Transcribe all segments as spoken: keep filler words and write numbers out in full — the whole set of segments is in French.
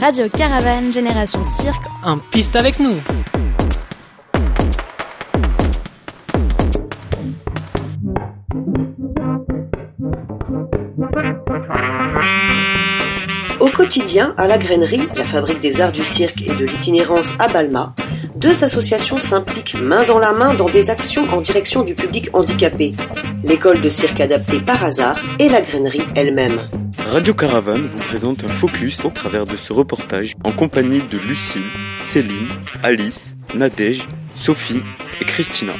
Radio Caravane Génération Cirque. En piste avec nous. Au quotidien, à la Grainerie, la fabrique des arts du cirque et de l'itinérance à Balma, deux associations s'impliquent main dans la main dans des actions en direction du public handicapé. L'école de cirque adaptée par hasard et la Grainerie elle-même. Radio Caravane vous présente un focus au travers de ce reportage en compagnie de Lucille, Céline, Alice, Nadège, Sophie et Christina.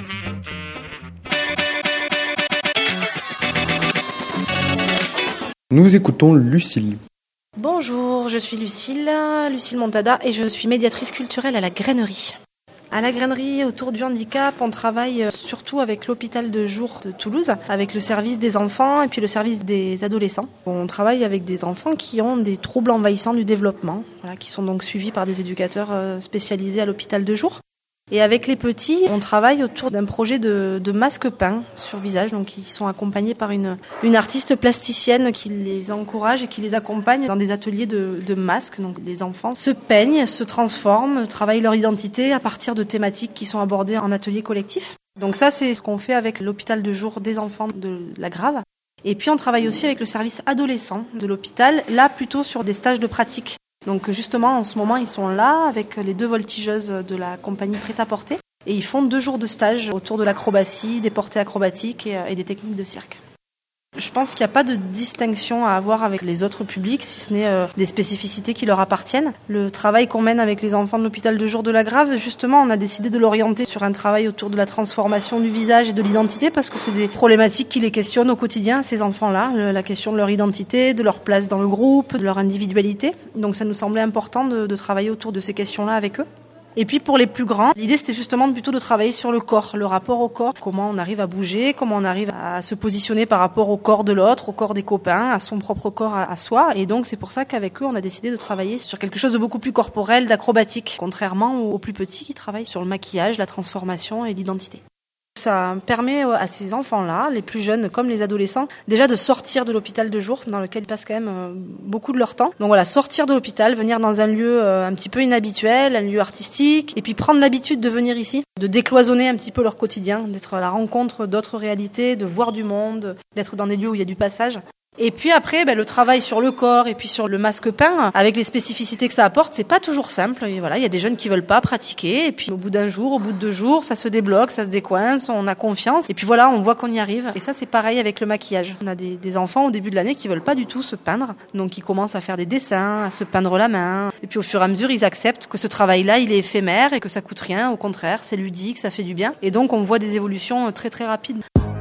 Nous écoutons Lucille. Bonjour, je suis Lucille, Lucille Montada et je suis médiatrice culturelle à la Grainerie. À la Grainerie, autour du handicap, on travaille surtout avec l'hôpital de jour de Toulouse, avec le service des enfants et puis le service des adolescents. On travaille avec des enfants qui ont des troubles envahissants du développement, voilà, qui sont donc suivis par des éducateurs spécialisés à l'hôpital de jour. Et avec les petits, on travaille autour d'un projet de, de masques peints sur visage. Donc, ils sont accompagnés par une, une artiste plasticienne qui les encourage et qui les accompagne dans des ateliers de, de masques. Donc, les enfants se peignent, se transforment, travaillent leur identité à partir de thématiques qui sont abordées en atelier collectif. Donc ça, c'est ce qu'on fait avec l'hôpital de jour des enfants de la Grave. Et puis, on travaille aussi avec le service adolescent de l'hôpital, là plutôt sur des stages de pratique. Donc justement, en ce moment, ils sont là avec les deux voltigeuses de la compagnie Prêt-à-Porter et ils font deux jours de stage autour de l'acrobatie, des portées acrobatiques et, et des techniques de cirque. Je pense qu'il n'y a pas de distinction à avoir avec les autres publics, si ce n'est euh, des spécificités qui leur appartiennent. Le travail qu'on mène avec les enfants de l'hôpital de jour de la Grave, justement, on a décidé de l'orienter sur un travail autour de la transformation du visage et de l'identité, parce que c'est des problématiques qui les questionnent au quotidien, ces enfants-là, le, la question de leur identité, de leur place dans le groupe, de leur individualité. Donc ça nous semblait important de, de travailler autour de ces questions-là avec eux. Et puis pour les plus grands, l'idée c'était justement plutôt de travailler sur le corps, le rapport au corps, comment on arrive à bouger, comment on arrive à se positionner par rapport au corps de l'autre, au corps des copains, à son propre corps à soi. Et donc c'est pour ça qu'avec eux, on a décidé de travailler sur quelque chose de beaucoup plus corporel, d'acrobatique, contrairement aux plus petits qui travaillent sur le maquillage, la transformation et l'identité. Ça permet à ces enfants-là, les plus jeunes comme les adolescents, déjà de sortir de l'hôpital de jour dans lequel ils passent quand même beaucoup de leur temps. Donc voilà, sortir de l'hôpital, venir dans un lieu un petit peu inhabituel, un lieu artistique, et puis prendre l'habitude de venir ici, de décloisonner un petit peu leur quotidien, d'être à la rencontre d'autres réalités, de voir du monde, d'être dans des lieux où il y a du passage. Et puis après, ben, le travail sur le corps et puis sur le masque peint, avec les spécificités que ça apporte, c'est pas toujours simple. Et voilà, il y a des jeunes qui veulent pas pratiquer. Et puis au bout d'un jour, au bout de deux jours, ça se débloque, ça se décoince, on a confiance. Et puis voilà, on voit qu'on y arrive. Et ça, c'est pareil avec le maquillage. On a des, des enfants au début de l'année qui veulent pas du tout se peindre. Donc ils commencent à faire des dessins, à se peindre la main. Et puis au fur et à mesure, ils acceptent que ce travail-là, il est éphémère et que ça coûte rien. Au contraire, c'est ludique, ça fait du bien. Et donc on voit des évolutions très très rapides.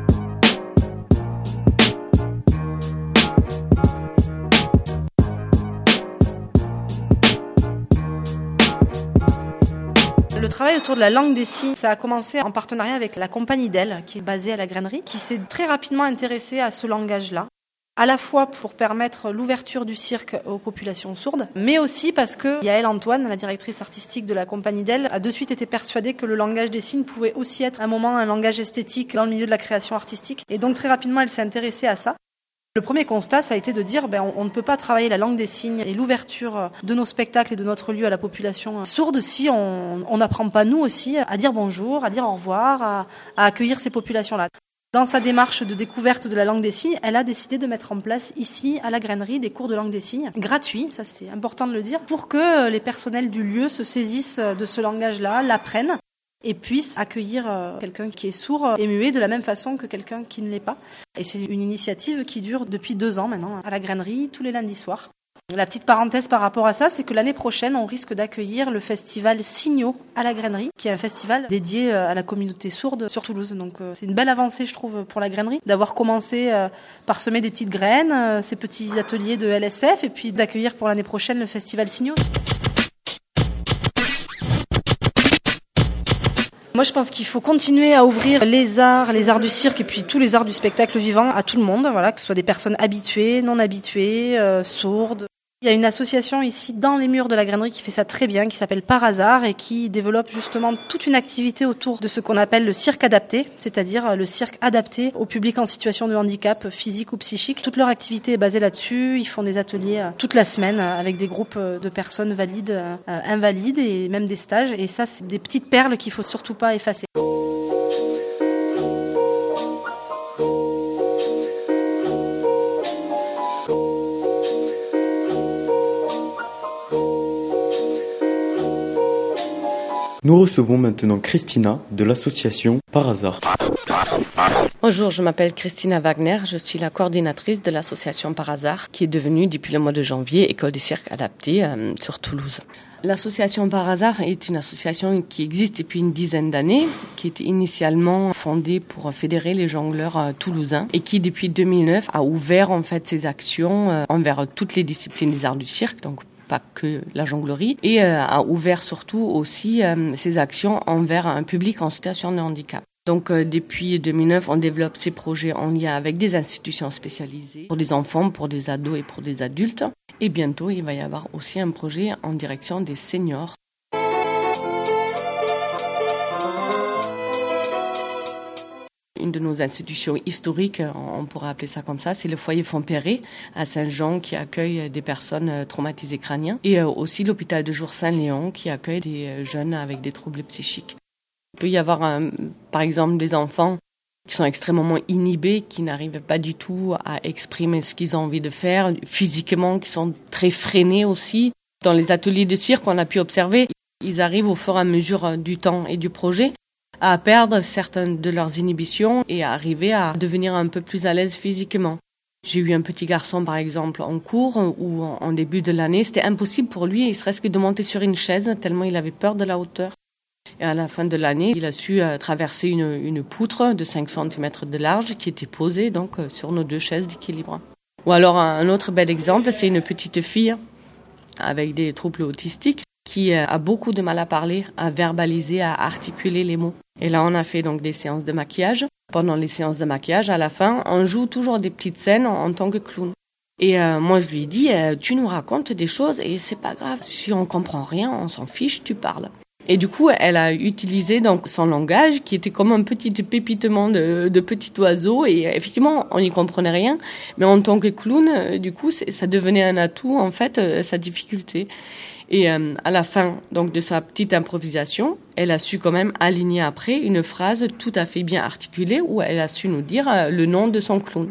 Le travail autour de la langue des signes, ça a commencé en partenariat avec la compagnie d'Elle, qui est basée à la Grainerie, qui s'est très rapidement intéressée à ce langage-là, à la fois pour permettre l'ouverture du cirque aux populations sourdes, mais aussi parce que Yaël Antoine, la directrice artistique de la compagnie d'Elle, a de suite été persuadée que le langage des signes pouvait aussi être un moment un langage esthétique dans le milieu de la création artistique. Et donc très rapidement, elle s'est intéressée à ça. Le premier constat, ça a été de dire ben, on, on ne peut pas travailler la langue des signes et l'ouverture de nos spectacles et de notre lieu à la population sourde si on n'apprend pas nous aussi à dire bonjour, à dire au revoir, à, à accueillir ces populations-là. Dans sa démarche de découverte de la langue des signes, elle a décidé de mettre en place ici, à la Grainerie, des cours de langue des signes gratuits, ça c'est important de le dire, pour que les personnels du lieu se saisissent de ce langage-là, l'apprennent et puissent accueillir quelqu'un qui est sourd et muet de la même façon que quelqu'un qui ne l'est pas. Et c'est une initiative qui dure depuis deux ans maintenant, à la Grainerie, tous les lundis soirs. La petite parenthèse par rapport à ça, c'est que l'année prochaine, on risque d'accueillir le festival Signaux à la Grainerie, qui est un festival dédié à la communauté sourde sur Toulouse. Donc c'est une belle avancée, je trouve, pour la Grainerie, d'avoir commencé par semer des petites graines, ces petits ateliers de L S F, et puis d'accueillir pour l'année prochaine le festival Signaux. Moi, je pense qu'il faut continuer à ouvrir les arts, les arts du cirque et puis tous les arts du spectacle vivant à tout le monde, voilà, que ce soit des personnes habituées, non habituées, euh, sourdes. Il y a une association ici dans les murs de la grainerie qui fait ça très bien, qui s'appelle Par Hasard et qui développe justement toute une activité autour de ce qu'on appelle le cirque adapté, c'est-à-dire le cirque adapté au public en situation de handicap physique ou psychique. Toute leur activité est basée là-dessus. Ils font des ateliers toute la semaine avec des groupes de personnes valides, invalides et même des stages. Et ça, c'est des petites perles qu'il faut surtout pas effacer. Nous recevons maintenant Christina de l'association Par Hasard. Bonjour, je m'appelle Christina Wagner, je suis la coordinatrice de l'association Par Hasard qui est devenue depuis le mois de janvier école des cirques adaptés euh, sur Toulouse. L'association Par Hasard est une association qui existe depuis une dizaine d'années, qui était initialement fondée pour fédérer les jongleurs euh, toulousains et qui depuis deux mille neuf a ouvert en fait ses actions euh, envers toutes les disciplines des arts du cirque, donc pas que la jonglerie, et euh, a ouvert surtout aussi euh, ses actions envers un public en situation de handicap. Donc euh, depuis deux mille neuf, on développe ces projets en lien avec des institutions spécialisées pour des enfants, pour des ados et pour des adultes. Et bientôt, il va y avoir aussi un projet en direction des seniors. Une de nos institutions historiques, on pourrait appeler ça comme ça, c'est le foyer Fontpéré à Saint-Jean qui accueille des personnes traumatisées crâniens et aussi l'hôpital de jour Saint-Léon qui accueille des jeunes avec des troubles psychiques. Il peut y avoir un, par exemple des enfants qui sont extrêmement inhibés, qui n'arrivent pas du tout à exprimer ce qu'ils ont envie de faire, physiquement, qui sont très freinés aussi. Dans les ateliers de cirque, on a pu observer, ils arrivent au fur et à mesure du temps et du projet à perdre certaines de leurs inhibitions et à arriver à devenir un peu plus à l'aise physiquement. J'ai eu un petit garçon, par exemple, en cours où, en début de l'année, c'était impossible pour lui, il serait-ce que de monter sur une chaise, tellement il avait peur de la hauteur. Et à la fin de l'année, il a su euh, traverser une, une poutre de cinq centimètres de large qui était posée donc euh, sur nos deux chaises d'équilibre. Ou alors un autre bel exemple, c'est une petite fille avec des troubles autistiques qui euh, a beaucoup de mal à parler, à verbaliser, à articuler les mots. Et là, on a fait donc des séances de maquillage. Pendant les séances de maquillage, à la fin, on joue toujours des petites scènes en, en tant que clown. Et euh, moi, je lui ai dit, euh, tu nous racontes des choses et c'est pas grave. Si on comprend rien, on s'en fiche, tu parles. Et du coup, elle a utilisé donc son langage qui était comme un petit pépitement de, de petit oiseau. Et effectivement, on n'y comprenait rien. Mais en tant que clown, euh, du coup, ça devenait un atout, en fait, euh, sa difficulté. Et euh, à la fin donc de sa petite improvisation, elle a su quand même aligner après une phrase tout à fait bien articulée où elle a su nous dire euh, le nom de son clown.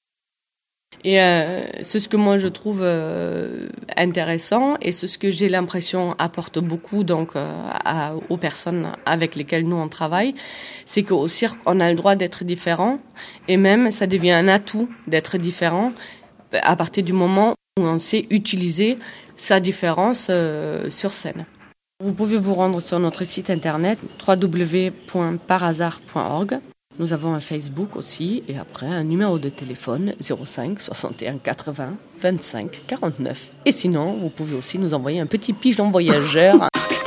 Et euh, c'est ce que moi je trouve euh, intéressant et c'est ce que j'ai l'impression apporte beaucoup donc euh, à, aux personnes avec lesquelles nous on travaille, c'est qu'au cirque on a le droit d'être différent et même ça devient un atout d'être différent à partir du moment où on sait utiliser sa différence euh, sur scène. Vous pouvez vous rendre sur notre site internet w w w point par hasard point org. Nous avons un Facebook aussi et après un numéro de téléphone zéro cinq soixante et un quatre-vingts vingt-cinq quarante-neuf. Et sinon, vous pouvez aussi nous envoyer un petit pigeon voyageur.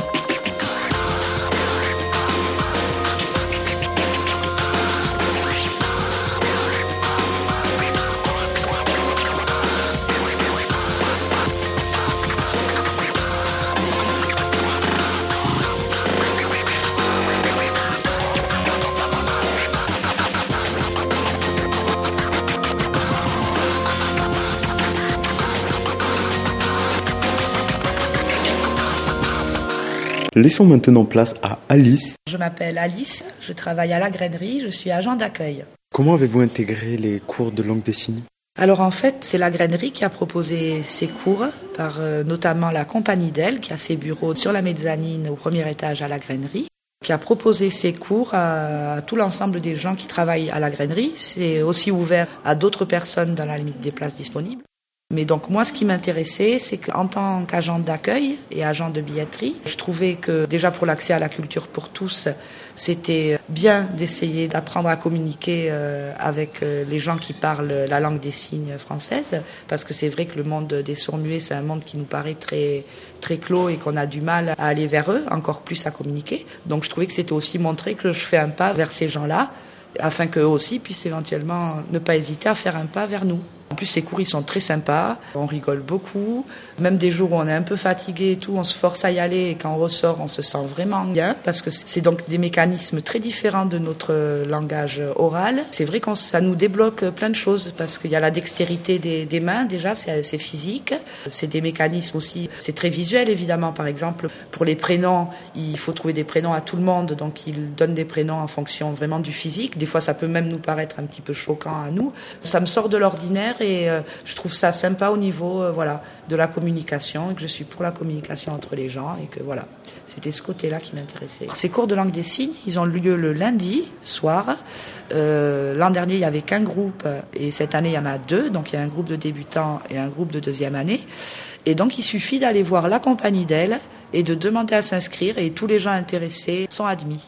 Laissons maintenant place à Alice. Je m'appelle Alice, je travaille à la grainerie, je suis agent d'accueil. Comment avez-vous intégré les cours de langue des signes ? Alors en fait, c'est la grainerie qui a proposé ces cours, par euh, notamment la compagnie d'Elle, qui a ses bureaux sur la mezzanine au premier étage à la grainerie, qui a proposé ces cours à, à tout l'ensemble des gens qui travaillent à la grainerie. C'est aussi ouvert à d'autres personnes dans la limite des places disponibles. Mais donc moi, ce qui m'intéressait, c'est qu'en tant qu'agent d'accueil et agent de billetterie, je trouvais que déjà pour l'accès à la culture pour tous, c'était bien d'essayer d'apprendre à communiquer avec les gens qui parlent la langue des signes française, parce que c'est vrai que le monde des sourds-muets, c'est un monde qui nous paraît très, très clos et qu'on a du mal à aller vers eux, encore plus à communiquer. Donc je trouvais que c'était aussi montrer que je fais un pas vers ces gens-là, afin qu'eux aussi puissent éventuellement ne pas hésiter à faire un pas vers nous. En plus, ces cours, ils sont très sympas, on rigole beaucoup. Même des jours où on est un peu fatigué et tout, on se force à y aller et quand on ressort, on se sent vraiment bien parce que c'est donc des mécanismes très différents de notre langage oral. C'est vrai que ça nous débloque plein de choses parce qu'il y a la dextérité des, des mains, déjà, c'est, c'est physique. C'est des mécanismes aussi, c'est très visuel évidemment. Par exemple, pour les prénoms, il faut trouver des prénoms à tout le monde, donc ils donnent des prénoms en fonction vraiment du physique. Des fois, ça peut même nous paraître un petit peu choquant à nous. Ça me sort de l'ordinaire et euh, je trouve ça sympa au niveau euh, voilà, de la communication et que je suis pour la communication entre les gens et que voilà, c'était ce côté-là qui m'intéressait. Ces cours de langue des signes, ils ont lieu le lundi soir. Euh, l'an dernier, il n'y avait qu'un groupe et cette année, il y en a deux. Donc, il y a un groupe de débutants et un groupe de deuxième année. Et donc, il suffit d'aller voir la compagnie d'elle et de demander à s'inscrire et tous les gens intéressés sont admis.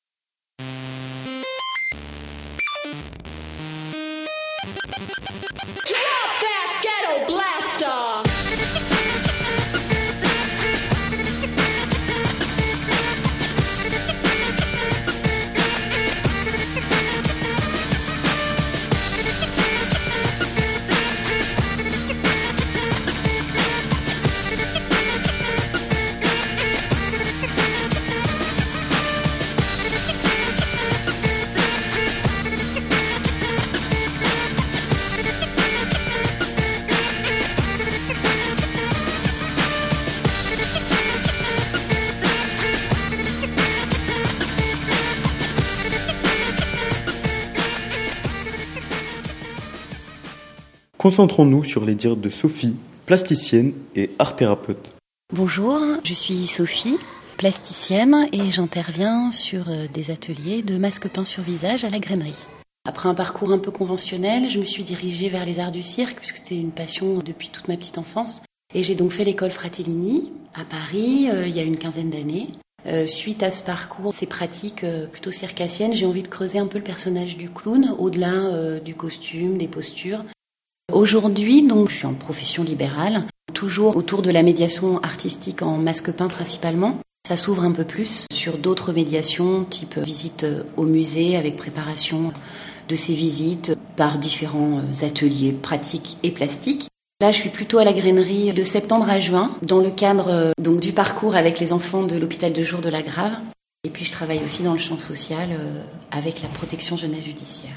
Concentrons-nous sur les dires de Sophie, plasticienne et art-thérapeute. Bonjour, je suis Sophie, plasticienne et j'interviens sur des ateliers de masques peints sur visage à la grainerie. Après un parcours un peu conventionnel, je me suis dirigée vers les arts du cirque puisque c'était une passion depuis toute ma petite enfance. Et j'ai donc fait l'école Fratellini à Paris euh, il y a une quinzaine d'années. Euh, suite à ce parcours, ces pratiques euh, plutôt circassiennes, j'ai envie de creuser un peu le personnage du clown au-delà euh, du costume, des postures. Aujourd'hui, donc, je suis en profession libérale, toujours autour de la médiation artistique en masque peint principalement. Ça s'ouvre un peu plus sur d'autres médiations, type visite au musée avec préparation de ces visites par différents ateliers pratiques et plastiques. Là, je suis plutôt à la grainerie de septembre à juin, dans le cadre donc, du parcours avec les enfants de l'hôpital de jour de la Grave. Et puis, je travaille aussi dans le champ social euh, avec la protection jeunesse judiciaire.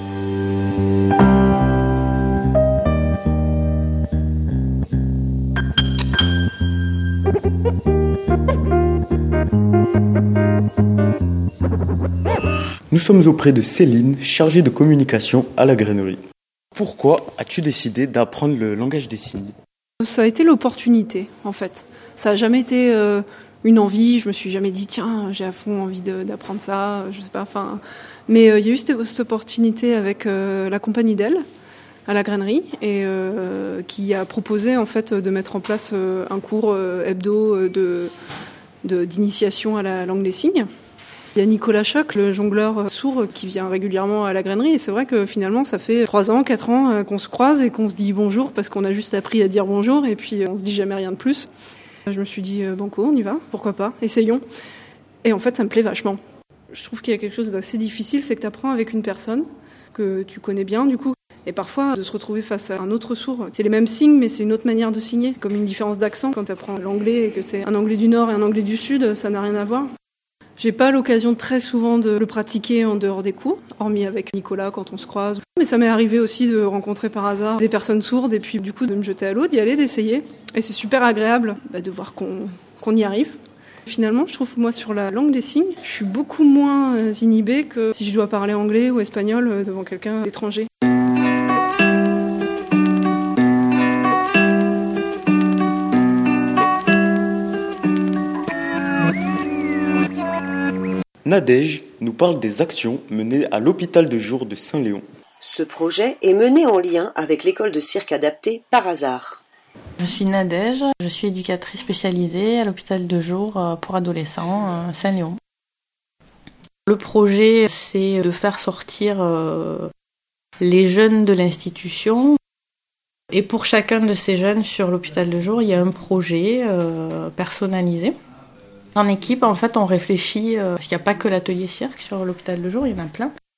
Nous sommes auprès de Céline, chargée de communication à la grainerie. Pourquoi as-tu décidé d'apprendre le langage des signes ? Ça a été l'opportunité, en fait. Ça n'a jamais été euh, une envie. Je me suis jamais dit, tiens, j'ai à fond envie de, d'apprendre ça. Je sais pas. Enfin, mais euh, il y a eu cette, cette opportunité avec euh, la compagnie d'elle à la grainerie et euh, qui a proposé en fait de mettre en place euh, un cours euh, hebdo de, de d'initiation à la langue des signes. Il y a Nicolas Choc, le jongleur sourd, qui vient régulièrement à la grainerie. Et c'est vrai que finalement, ça fait trois ans, quatre ans qu'on se croise et qu'on se dit bonjour parce qu'on a juste appris à dire bonjour et puis on se dit jamais rien de plus. Je me suis dit, banco, on y va, pourquoi pas, essayons. Et en fait, ça me plaît vachement. Je trouve qu'il y a quelque chose d'assez difficile, c'est que tu apprends avec une personne que tu connais bien, du coup. Et parfois, de se retrouver face à un autre sourd, c'est les mêmes signes, mais c'est une autre manière de signer. C'est comme une différence d'accent. Quand tu apprends l'anglais et que c'est un anglais du Nord et un anglais du Sud, ça n'a rien à voir. J'ai pas l'occasion très souvent de le pratiquer en dehors des cours, hormis avec Nicolas quand on se croise. Mais ça m'est arrivé aussi de rencontrer par hasard des personnes sourdes et puis du coup de me jeter à l'eau, d'y aller, d'essayer. Et c'est super agréable bah, de voir qu'on, qu'on y arrive. Finalement, je trouve moi sur la langue des signes, je suis beaucoup moins inhibée que si je dois parler anglais ou espagnol devant quelqu'un d'étranger. Nadège nous parle des actions menées à l'hôpital de jour de Saint-Léon. Ce projet est mené en lien avec l'école de cirque adaptée Par Hasard. Je suis Nadège, je suis éducatrice spécialisée à l'hôpital de jour pour adolescents Saint-Léon. Le projet, c'est de faire sortir les jeunes de l'institution. Et pour chacun de ces jeunes sur l'hôpital de jour, il y a un projet personnalisé. En équipe, en fait, on réfléchit, euh, parce qu'il n'y a pas que l'atelier cirque sur l'hôpital de jour, il y en a plein.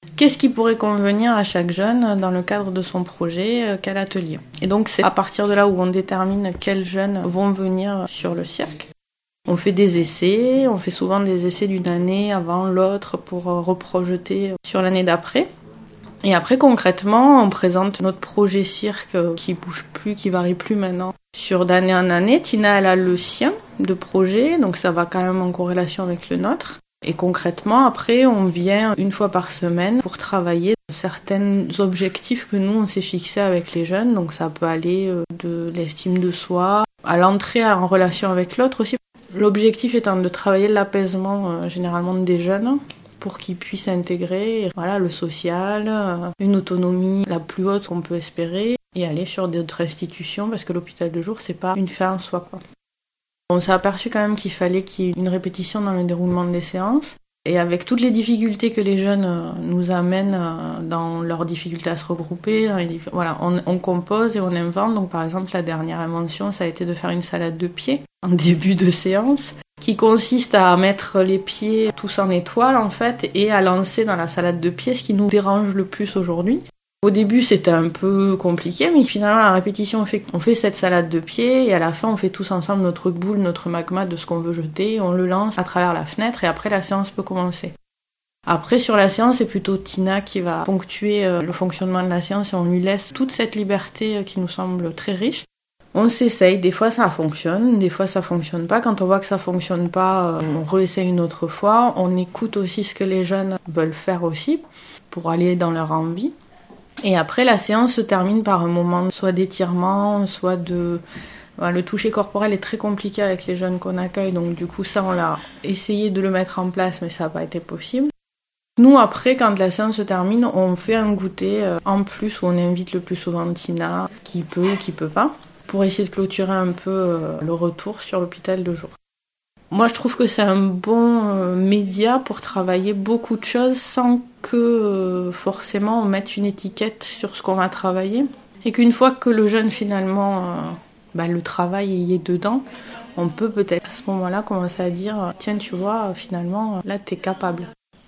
Qu'est-ce qui pourrait convenir à chaque jeune dans le cadre de son projet, quel atelier? Et donc c'est à partir de là où on détermine quels jeunes vont venir sur le cirque. On fait des essais, on fait souvent des essais d'une année avant l'autre pour reprojeter sur l'année d'après. Et après concrètement, on présente notre projet cirque qui bouge plus, qui varie plus maintenant sur d'année en année. Tina, elle a le sien de projet, donc ça va quand même en corrélation avec le nôtre. Et concrètement, après, on vient une fois par semaine pour travailler certains objectifs que nous, on s'est fixés avec les jeunes. Donc ça peut aller de l'estime de soi à l'entrée en relation avec l'autre aussi. L'objectif étant de travailler l'apaisement euh, généralement des jeunes pour qu'ils puissent intégrer voilà, le social, euh, une autonomie la plus haute qu'on peut espérer et aller sur d'autres institutions parce que l'hôpital de jour, c'est pas une fin en soi, quoi. On s'est aperçu quand même qu'il fallait qu'il y ait une répétition dans le déroulement des séances. Et avec toutes les difficultés que les jeunes nous amènent dans leurs difficultés à se regrouper, voilà, on, on compose et on invente. Donc par exemple, la dernière invention, ça a été de faire une salade de pieds en début de séance, qui consiste à mettre les pieds tous en étoile en fait et à lancer dans la salade de pieds ce qui nous dérange le plus aujourd'hui. Au début, c'était un peu compliqué, mais finalement, à la répétition, on fait, on fait cette salade de pieds et à la fin, on fait tous ensemble notre boule, notre magma de ce qu'on veut jeter, on le lance à travers la fenêtre et après, la séance peut commencer. Après, sur la séance, c'est plutôt Tina qui va ponctuer le fonctionnement de la séance et on lui laisse toute cette liberté qui nous semble très riche. On s'essaye, des fois ça fonctionne, des fois ça fonctionne pas. Quand on voit que ça fonctionne pas, on réessaye une autre fois. On écoute aussi ce que les jeunes veulent faire aussi pour aller dans leur envie. Et après, la séance se termine par un moment soit d'étirement, soit de... Enfin, le toucher corporel est très compliqué avec les jeunes qu'on accueille, donc du coup, ça, on l'a essayé de le mettre en place, mais ça n'a pas été possible. Nous, après, quand la séance se termine, on fait un goûter en plus où on invite le plus souvent Tina, qui peut ou qui peut pas, pour essayer de clôturer un peu le retour sur l'hôpital de jour. Moi, je trouve que c'est un bon euh, média pour travailler beaucoup de choses sans que euh, forcément on mette une étiquette sur ce qu'on va travailler. Et qu'une fois que le jeune, finalement, euh, bah, le travail y est dedans, on peut peut-être à ce moment-là commencer à dire « Tiens, tu vois, finalement, là, t'es capable ».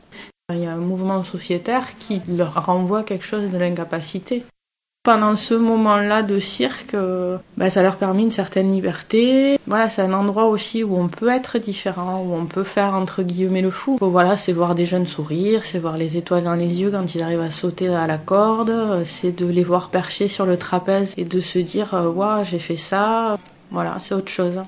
Il y a un mouvement sociétaire qui leur renvoie quelque chose de l'incapacité. Pendant ce moment-là de cirque, euh, bah, ça leur permet une certaine liberté. Voilà, c'est un endroit aussi où on peut être différent, où on peut faire entre guillemets le fou. Voilà, c'est voir des jeunes sourire, c'est voir les étoiles dans les yeux quand ils arrivent à sauter à la corde, c'est de les voir percher sur le trapèze et de se dire euh, « Waouh, j'ai fait ça ». Voilà, c'est autre chose.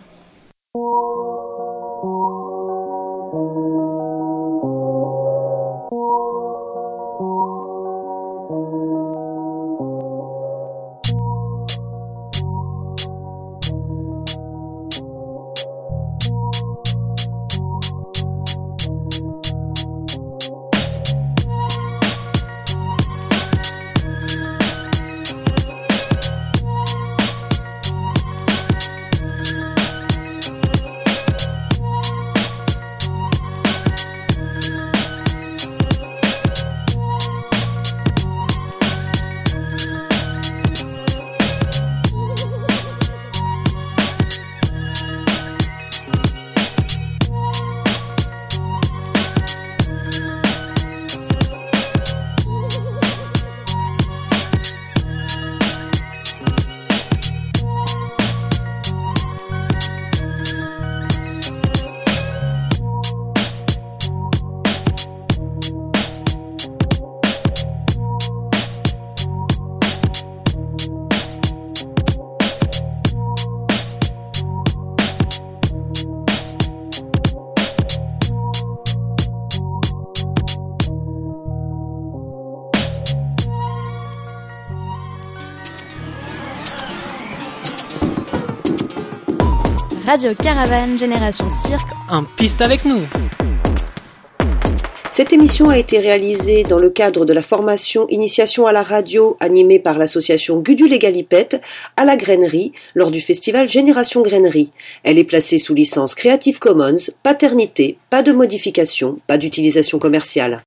Radio Caravane Génération Cirque. En piste avec nous. Cette émission a été réalisée dans le cadre de la formation Initiation à la radio animée par l'association Gudule et Galipette à la Grainerie lors du festival Génération Grainerie. Elle est placée sous licence Creative Commons, paternité, pas de modification, pas d'utilisation commerciale.